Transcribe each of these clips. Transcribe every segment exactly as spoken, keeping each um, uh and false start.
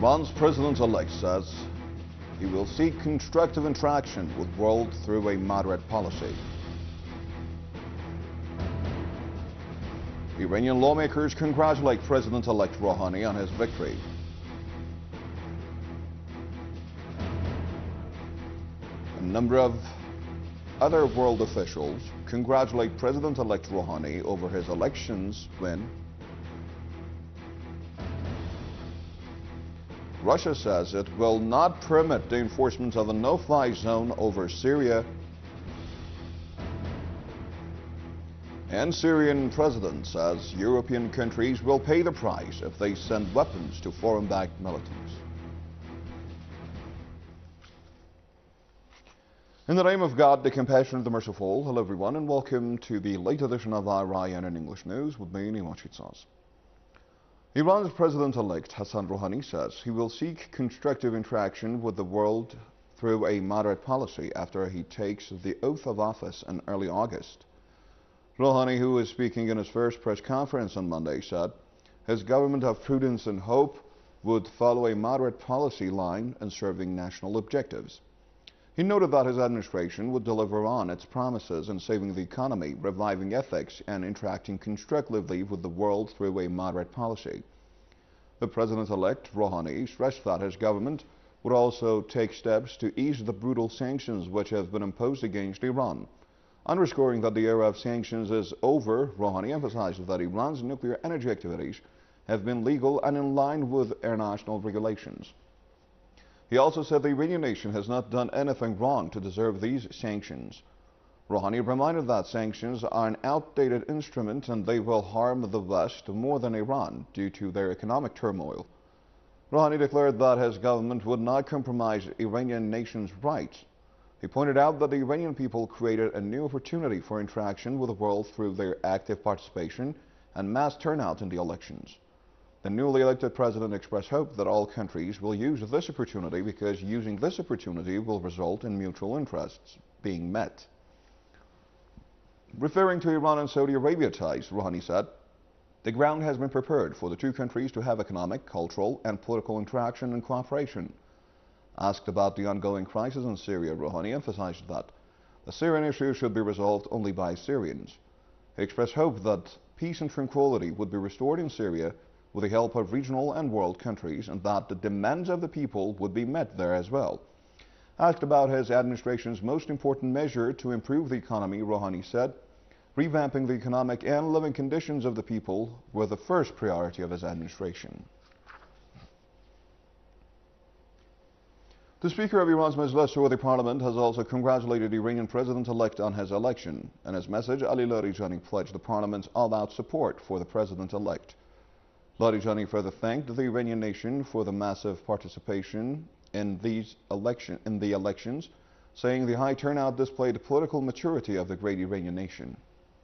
Iran's president-elect says he will seek constructive interaction with the world through a moderate policy. Iranian lawmakers congratulate President-elect Rouhani on his victory. A number of other world officials congratulate President-elect Rouhani over his elections win. Russia says it will not permit the enforcement of a no-fly zone over Syria. And Syrian president says European countries will pay the price if they send weapons to foreign-backed militants. In the name of God, the compassionate, the merciful, hello everyone and welcome to the late edition of I R I N in English News with me, Niwan Chitsas. Iran's president-elect Hassan Rouhani says he will seek constructive interaction with the world through a moderate policy after he takes the oath of office in early August. Rouhani, who was speaking in his first press conference on Monday, said his government of prudence and hope would follow a moderate policy line in serving national objectives. He noted that his administration would deliver on its promises in saving the economy, reviving ethics, and interacting constructively with the world through a moderate policy. The president-elect, Rouhani, stressed that his government would also take steps to ease the brutal sanctions which have been imposed against Iran. Underscoring that the era of sanctions is over, Rouhani emphasized that Iran's nuclear energy activities have been legal and in line with international regulations. He also said the Iranian nation has not done anything wrong to deserve these sanctions. Rouhani reminded that sanctions are an outdated instrument and they will harm the West more than Iran due to their economic turmoil. Rouhani declared that his government would not compromise Iranian nation's rights. He pointed out that the Iranian people created a new opportunity for interaction with the world through their active participation and mass turnout in the elections. The newly elected president expressed hope that all countries will use this opportunity because using this opportunity will result in mutual interests being met. Referring to Iran and Saudi Arabia ties, Rouhani said, the ground has been prepared for the two countries to have economic, cultural, and political interaction and cooperation. Asked about the ongoing crisis in Syria, Rouhani emphasized that the Syrian issue should be resolved only by Syrians. He expressed hope that peace and tranquility would be restored in Syria with the help of regional and world countries, and that the demands of the people would be met there as well. Asked about his administration's most important measure to improve the economy, Rouhani said, revamping the economic and living conditions of the people were the first priority of his administration. The Speaker of Iran's Majlis, or the Parliament, has also congratulated Iranian President-elect on his election. In his message, Ali Larijani pledged the Parliament's all-out support for the President-elect. Larijani further thanked the Iranian nation for the massive participation in, these election, in the elections, saying the high turnout displayed the political maturity of the great Iranian nation.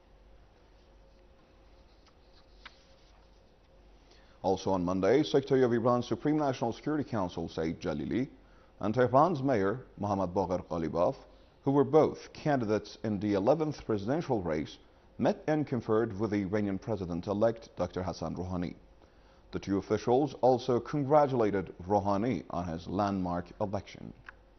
Also on Monday, Secretary of Iran's Supreme National Security Council, Saeed Jalili, and Tehran's mayor, Mohammad Bagher Ghalibaf, who were both candidates in the eleventh presidential race, met and conferred with the Iranian president-elect, Doctor Hassan Rouhani. The two officials also congratulated Rouhani on his landmark election.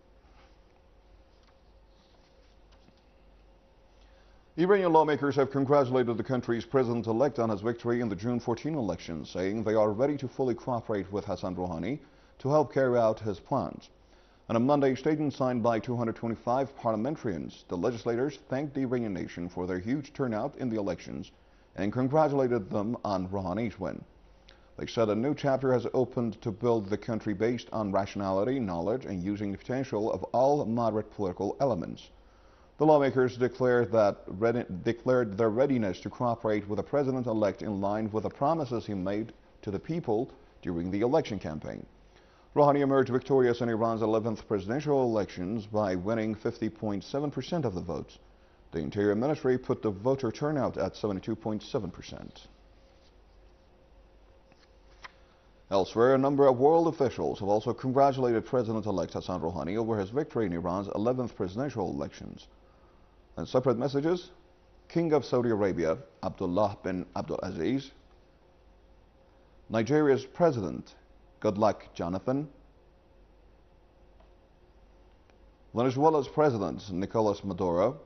Iranian lawmakers have congratulated the country's president-elect on his victory in the June fourteenth election, saying they are ready to fully cooperate with Hassan Rouhani to help carry out his plans. In a Monday statement signed by two hundred twenty-five parliamentarians, the legislators thanked the Iranian nation for their huge turnout in the elections and congratulated them on Rouhani's win. They said a new chapter has opened to build the country based on rationality, knowledge, and using the potential of all moderate political elements. The lawmakers declared, that ready, declared their readiness to cooperate with the president-elect in line with the promises he made to the people during the election campaign. Rouhani emerged victorious in Iran's eleventh presidential elections by winning fifty point seven percent of the votes. The Interior Ministry put the voter turnout at seventy-two point seven percent. Elsewhere, a number of world officials have also congratulated President-elect Hassan Rouhani over his victory in Iran's eleventh presidential elections. In separate messages, King of Saudi Arabia, Abdullah bin Abdulaziz, Nigeria's President Good luck, Jonathan. Venezuela's President Nicolas Maduro,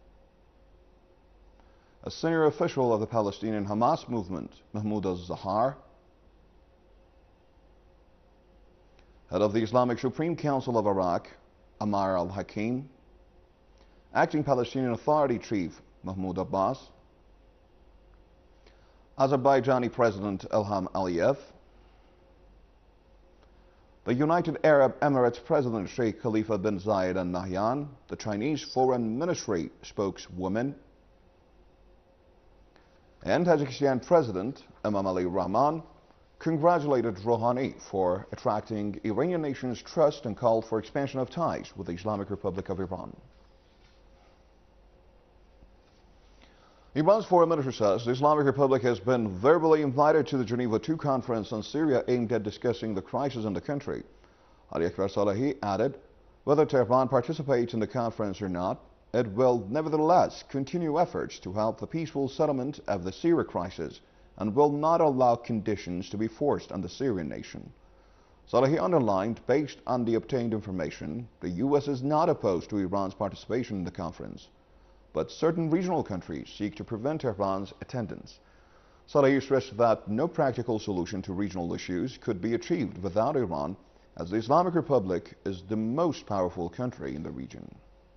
a senior official of the Palestinian Hamas movement, Mahmoud al-Zahar, head of the Islamic Supreme Council of Iraq, Ammar al-Hakim, acting Palestinian Authority chief, Mahmoud Abbas, Azerbaijani President Ilham Aliyev, the United Arab Emirates President Sheikh Khalifa bin Zayed Al Nahyan, the Chinese Foreign Ministry spokeswoman, and Tajikistan President Emomali Rahmon congratulated Rouhani for attracting Iranian nation's trust and called for expansion of ties with the Islamic Republic of Iran. Iran's foreign minister says the Islamic Republic has been verbally invited to the Geneva two conference on Syria aimed at discussing the crisis in the country. Ali Akbar Salehi added, whether Tehran participates in the conference or not, it will nevertheless continue efforts to help the peaceful settlement of the Syria crisis and will not allow conditions to be forced on the Syrian nation. Salehi underlined, based on the obtained information, the U S is not opposed to Iran's participation in the conference, but certain regional countries seek to prevent Tehran's attendance. Salehi stressed that no practical solution to regional issues could be achieved without Iran, as the Islamic Republic is the most powerful country in the region.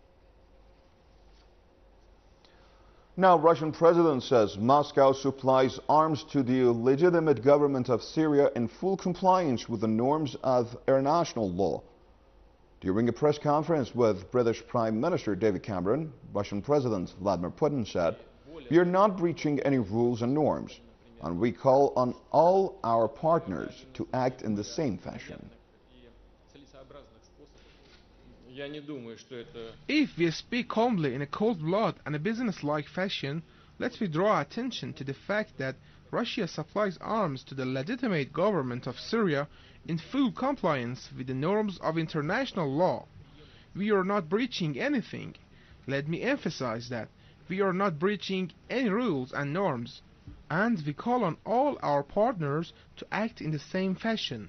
Now, Russian president says Moscow supplies arms to the illegitimate government of Syria in full compliance with the norms of international law. During a press conference with British Prime Minister David Cameron, Russian President Vladimir Putin said, "We are not breaching any rules and norms, and we call on all our partners to act in the same fashion." If we speak calmly in a cold blood and a business-like fashion, let me draw attention to the fact that Russia supplies arms to the legitimate government of Syria in full compliance with the norms of international law. We are not breaching anything. Let me emphasize that. We are not breaching any rules and norms, and we call on all our partners to act in the same fashion.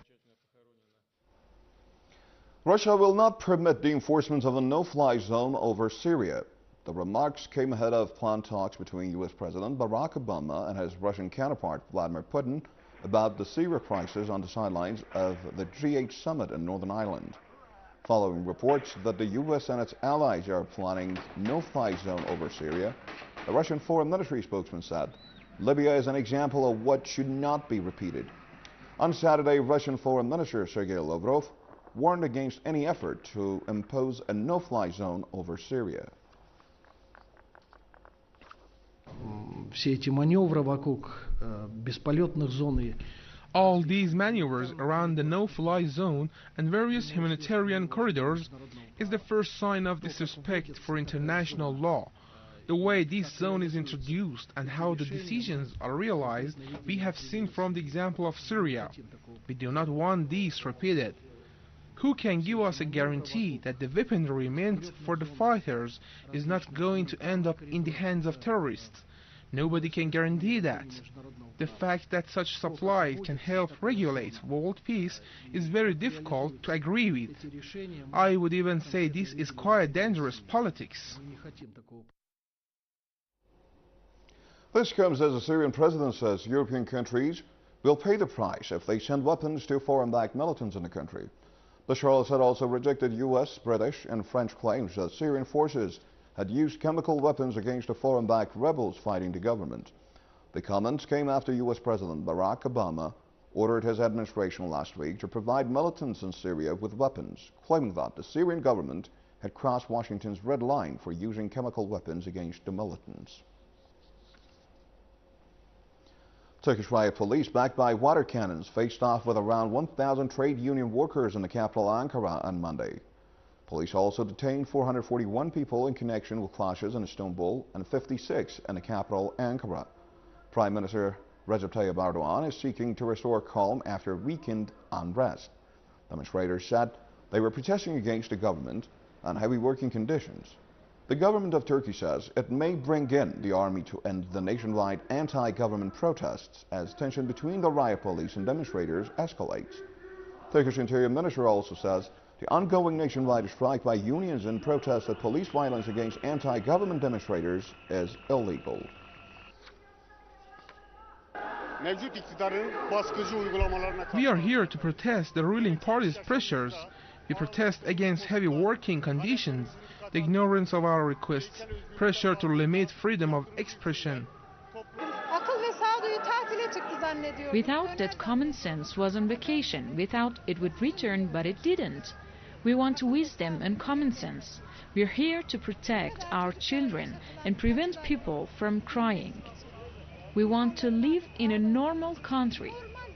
Russia will not permit the enforcement of a no-fly zone over Syria. The remarks came ahead of planned talks between U S President Barack Obama and his Russian counterpart Vladimir Putin about the Syria crisis on the sidelines of the G eight summit in Northern Ireland. Following reports that the U S and its allies are planning no-fly zone over Syria, the Russian Foreign Ministry spokesman said, Libya is an example of what should not be repeated. On Saturday, Russian Foreign Minister Sergei Lavrov warned against any effort to impose a no-fly zone over Syria. Все эти маневры вокруг бесполетных зон. All these maneuvers around the no-fly zone and various humanitarian corridors is the first sign of disrespect for international law. The way this zone is introduced and how the decisions are realized, we have seen from the example of Syria. We do not want this repeated. Who can give us a guarantee that the weaponry meant for the fighters is not going to end up in the hands of terrorists? Nobody can guarantee that. The fact that such supply can help regulate world peace is very difficult to agree with. I would even say this is quite dangerous politics. This comes as the Syrian president says European countries will pay the price if they send weapons to foreign-backed militants in the country. Bashar al-Assad also rejected U S, British and French claims that Syrian forces had used chemical weapons against the foreign-backed rebels fighting the government. The comments came after U S President Barack Obama ordered his administration last week to provide militants in Syria with weapons, claiming that the Syrian government had crossed Washington's red line for using chemical weapons against the militants. Turkish riot police, backed by water cannons, faced off with around one thousand trade union workers in the capital Ankara on Monday. Police also detained four hundred forty-one people in connection with clashes in Istanbul and fifty-six in the capital Ankara. Prime Minister Recep Tayyip Erdogan is seeking to restore calm after weekend unrest. Demonstrators said they were protesting against the government and heavy working conditions. The government of Turkey says it may bring in the army to end the nationwide anti-government protests as tension between the riot police and demonstrators escalates. Turkish Interior Minister also says the ongoing nationwide strike by unions in protest at police violence against anti-government demonstrators is illegal. We are here to protest the ruling party's pressures. We protest against heavy working conditions, the ignorance of our requests, pressure to limit freedom of expression. We thought that common sense was on vacation. We thought it would return, but it didn't. We want wisdom and common sense. We're here to protect our children and prevent people from crying. We want to live in a normal country.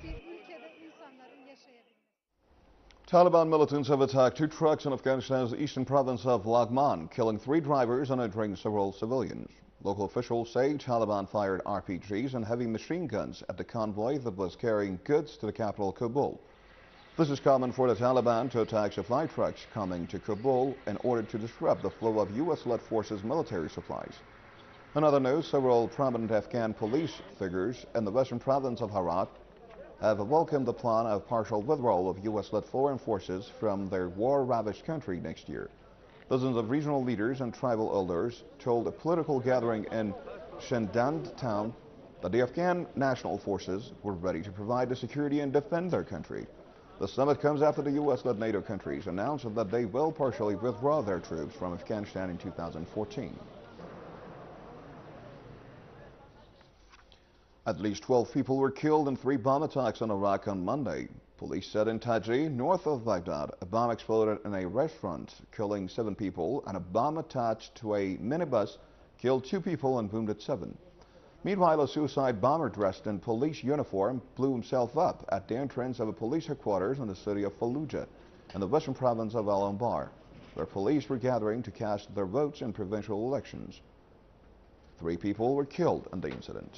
Taliban militants have attacked two trucks in Afghanistan's eastern province of Laghman, killing three drivers and injuring several civilians. Local officials say Taliban fired R P Gs and heavy machine guns at the convoy that was carrying goods to the capital, Kabul. This is common for the Taliban to attack supply trucks coming to Kabul in order to disrupt the flow of U S-led forces' military supplies. In other news, several prominent Afghan police figures in the western province of Herat have welcomed the plan of partial withdrawal of U S-led foreign forces from their war-ravaged country next year. Dozens of regional leaders and tribal elders told a political gathering in Shendand town that the Afghan national forces were ready to provide the security and defend their country. The summit comes after the U S-led NATO countries announced that they will partially withdraw their troops from Afghanistan in two thousand fourteen. At least twelve people were killed in three bomb attacks in Iraq on Monday. Police said in Taji, north of Baghdad, a bomb exploded in a restaurant, killing seven people, and a bomb attached to a minibus killed two people and wounded seven. Meanwhile, a suicide bomber dressed in police uniform blew himself up at the entrance of a police headquarters in the city of Fallujah, in the western province of Al-Anbar, where police were gathering to cast their votes in provincial elections. Three people were killed in the incident.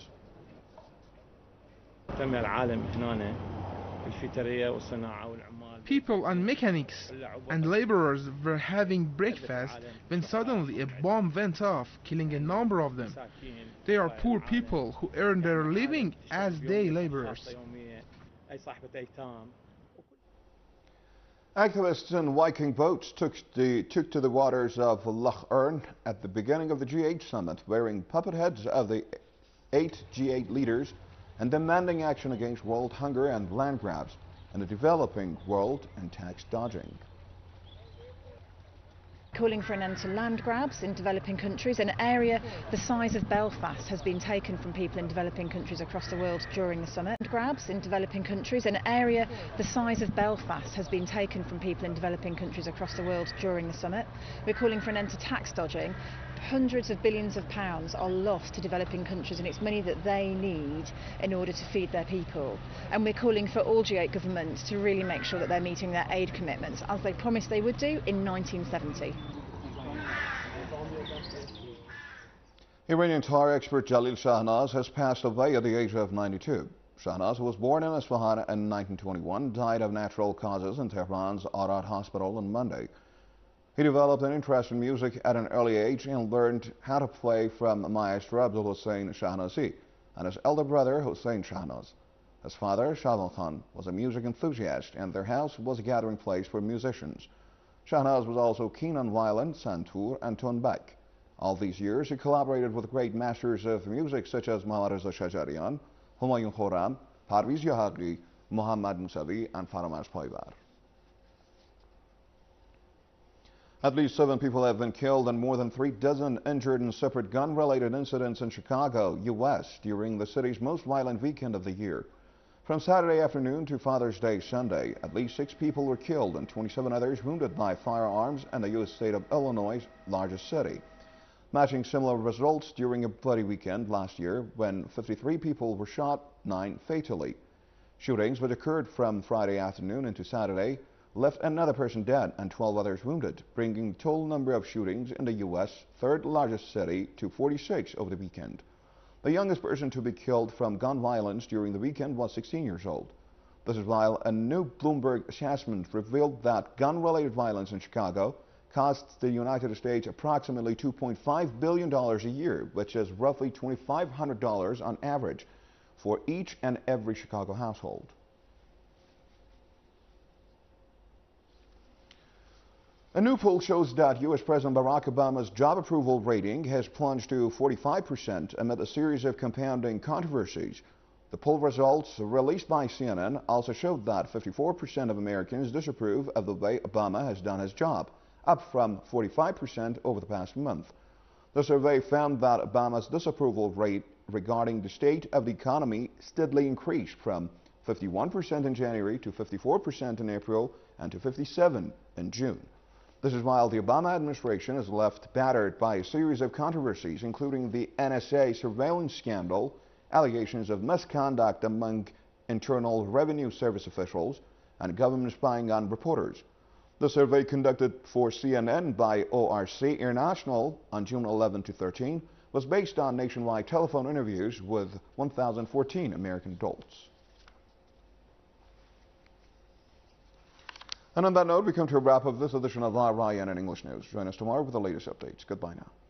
People and mechanics and laborers were having breakfast when suddenly a bomb went off, killing a number of them. They are poor people who earn their living as day laborers. Activists in Viking boats took, the, took to the waters of Loch Erne at the beginning of the G eight summit, wearing puppet heads of the eight G eight leaders and demanding action against world hunger and land grabs in the developing world and tax dodging. Calling for an end to land grabs in developing countries. An area the size of Belfast has been taken from people in developing countries across the world during the summit. Grabs in developing countries. An area the size of Belfast has been taken from people in developing countries across the world during the summit. We're calling for an end to tax dodging. Hundreds of billions of pounds are lost to developing countries, and it's money that they need in order to feed their people. And we're calling for all G eight governments to really make sure that they're meeting their aid commitments, as they promised they would do in nineteen seventy. Iranian tar expert Jalil Shahnaz has passed away at the age of ninety-two. Shahnaz, who was born in Isfahan in nineteen twenty-one, died of natural causes in Tehran's Arad Hospital on Monday. He developed an interest in music at an early age and learned how to play from maestro Abdul Hussein Shahnazi and his elder brother Hussein Shahnaz. His father, Shahwal Khan, was a music enthusiast, and their house was a gathering place for musicians. Shahnaz was also keen on violin, santur, and tunbek. All these years, he collaborated with great masters of music such as Mohammad Reza Shajarian, Humayun Khurram, Parviz Yahagli, Muhammad Musavi, and Faramas Payvar. At least seven people have been killed and more than three dozen injured in separate gun-related incidents in Chicago, U S during the city's most violent weekend of the year. From Saturday afternoon to Father's Day Sunday, at least six people were killed and twenty-seven others wounded by firearms in the U S state of Illinois' largest city, matching similar results during a bloody weekend last year when fifty-three people were shot, nine fatally. Shootings, which occurred from Friday afternoon into Saturday, left another person dead and twelve others wounded, bringing the total number of shootings in the U S third largest city to forty-six over the weekend. The youngest person to be killed from gun violence during the weekend was sixteen years old. This is while a new Bloomberg assessment revealed that gun-related violence in Chicago costs the United States approximately two point five billion dollars a year, which is roughly two thousand five hundred dollars on average for each and every Chicago household. A new poll shows that U S President Barack Obama's job approval rating has plunged to forty-five percent amid a series of compounding controversies. The poll results released by C N N also showed that fifty-four percent of Americans disapprove of the way Obama has done his job, up from forty-five percent over the past month. The survey found that Obama's disapproval rate regarding the state of the economy steadily increased from fifty-one percent in January to fifty-four percent in April and to fifty-seven percent in June. This is while the Obama administration is left battered by a series of controversies, including the N S A surveillance scandal, allegations of misconduct among Internal Revenue Service officials, and government spying on reporters. The survey conducted for C N N by O R C International on June eleventh to thirteenth was based on nationwide telephone interviews with one thousand fourteen American adults. And on that note, we come to a wrap of this edition of I R I N N English News. Join us tomorrow with the latest updates. Goodbye now.